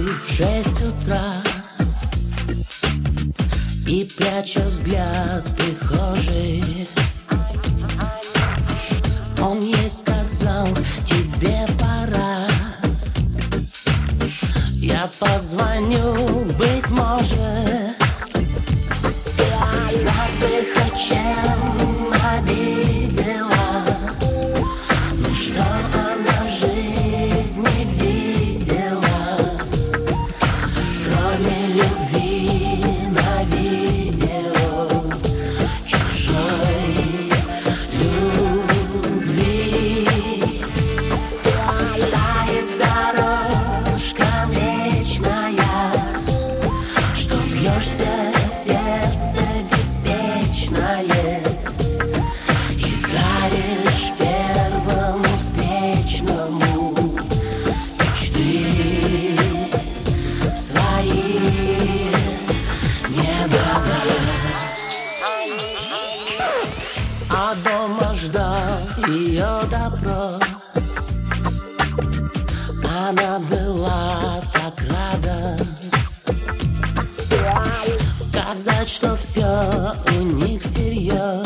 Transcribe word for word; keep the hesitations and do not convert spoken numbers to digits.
в шесть утра и пряча взгляд в прихожей, он ей сказал: тебе пора. Я позвоню, быть может, знак бы хоть чем обидела, но что она в жизни видела, кроме любви на видео, чужой любви. Тает дорожка млечная, что бьешься сердце беспечное и даришь первому встречному мечты свои. Небо, а дома ждал ее допрос. Она была так рада сказать, что все у них всерьез.